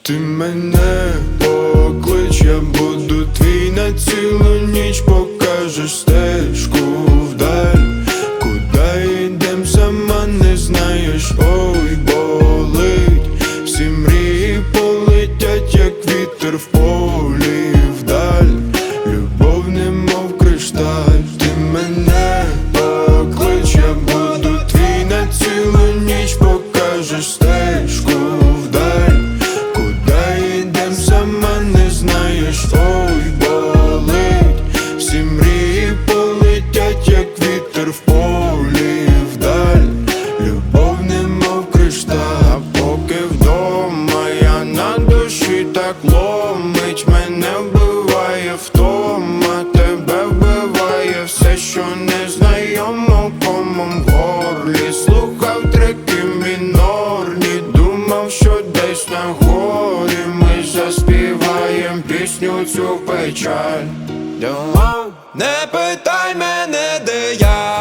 Ти мене поклич, я буду твій на цілу ніч. Покажеш стежку вдаль, куди йдем, сама не знаєш. Ой, болить, всі мрії полетять, як вітер в полі вдаль. Любов немов кришталь. Ти мене поклич, я буду твій на цілу ніч. Покажеш стежку вдаль, куди йдем, сама не знаєш. Ой, болить, всі мрії полетять, як вітер в полі вдаль. Любов немов кришталь. А поки вдома я на душі так ломить, мене вбиває втома, тебе вбиває все, що незнайомо комом в горлі. Слухав треки мінорні, думав, що десь на горі ми заспіваєм пісню цю печаль. Не питай мене, де я.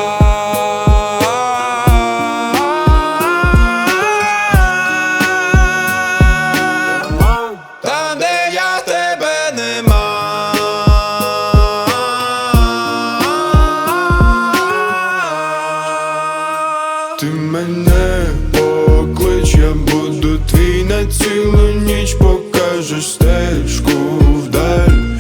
Там, де я, тебе нема. Ти мене поклич, я буду твій на цілу ніч. Покажеш стежку вдаль,